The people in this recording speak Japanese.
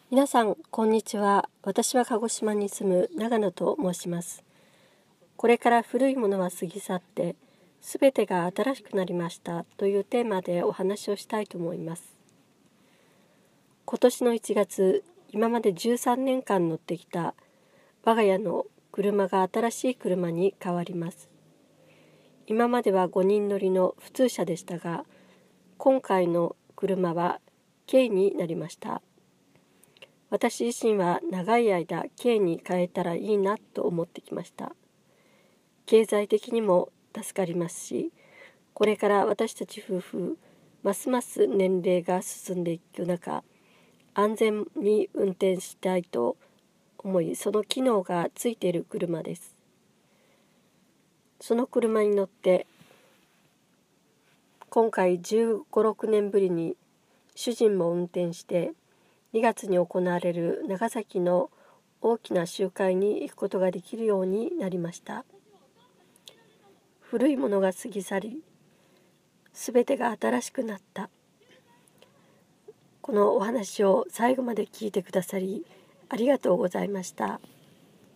皆さんこんにちは。私は鹿児島に住む長野と申します。これから古いものは過ぎ去ってすべてが新しくなりましたというテーマでお話をしたいと思います。今年の1月、今まで13年間乗ってきた我が家の車が新しい車に変わります。今までは5人乗りの普通車でしたが、今回の車は軽になりました。私自身は長い間軽に変えたらいいなと思ってきました。経済的にも助かりますし、これから私たち夫婦ますます年齢が進んでいく中、安全に運転したいと思い、その機能がついている車です。その車に乗って今回15、6年ぶりに主人も運転して2月に行われる長崎の大きな集会に行くことができるようになりました。古いものが過ぎ去り、すべてが新しくなった。このお話を最後まで聞いてくださりありがとうございました。